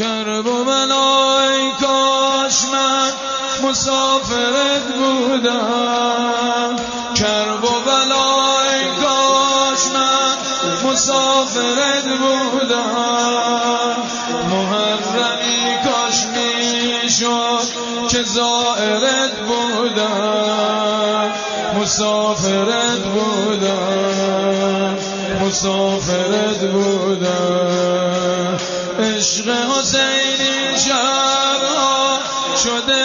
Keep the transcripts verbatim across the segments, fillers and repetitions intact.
کربلا ای کاش من مسافرت بودم، کربلا ای کاش من مسافرت بودم، محرمی کاش میشد که زائرت بودم، مسافرت بودم، مسافرت بودم. عشق حسینی شبها شده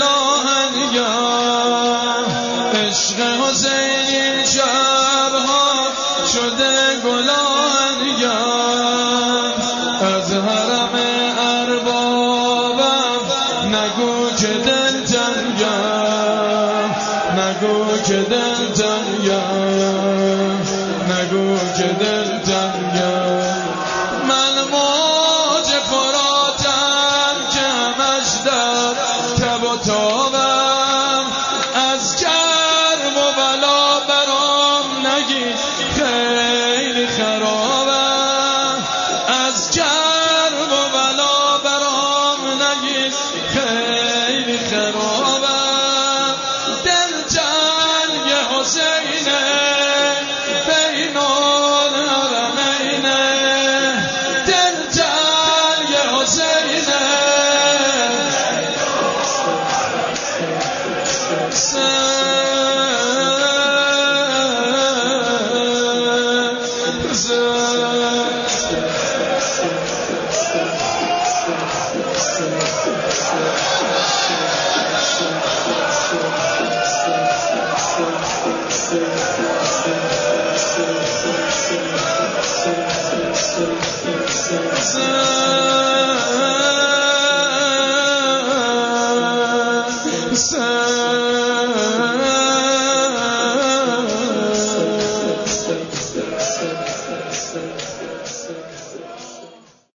گلاهنگر، عشق حسینی شبها شده گلاهنگر، از حرم اربابم نگو که دل تنگم، نگو که دل